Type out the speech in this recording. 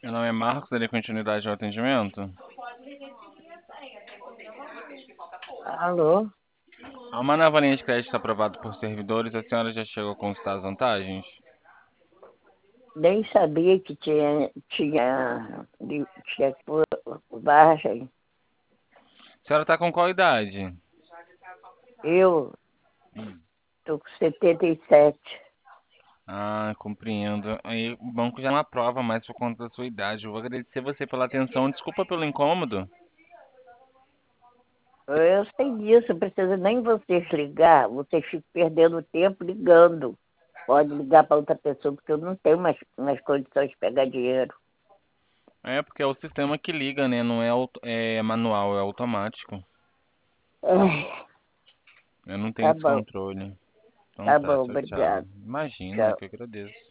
Meu nome é Marcos, darei continuidade ao atendimento. Alô? Há uma nova linha de crédito aprovada por servidores, a senhora já chegou a consultar as vantagens? Nem sabia que tinha vagem. A senhora está com qual idade? Eu Hum. tô com 77. Ah, compreendo. Aí, o banco já não aprova mais por conta da sua idade. Eu vou agradecer você pela atenção. Desculpa pelo incômodo. Eu sei disso, não precisa nem vocês ligar. Vocês ficam perdendo tempo ligando. Pode ligar para outra pessoa, porque eu não tenho mais condições de pegar dinheiro. É porque é o sistema que liga, né? Não é, é manual, é automático. Ai, Eu não tenho tá esse bom, controle. Então tá tá, bom, tchau, tchau. obrigado. Imagina, eu Tchau. que agradeço.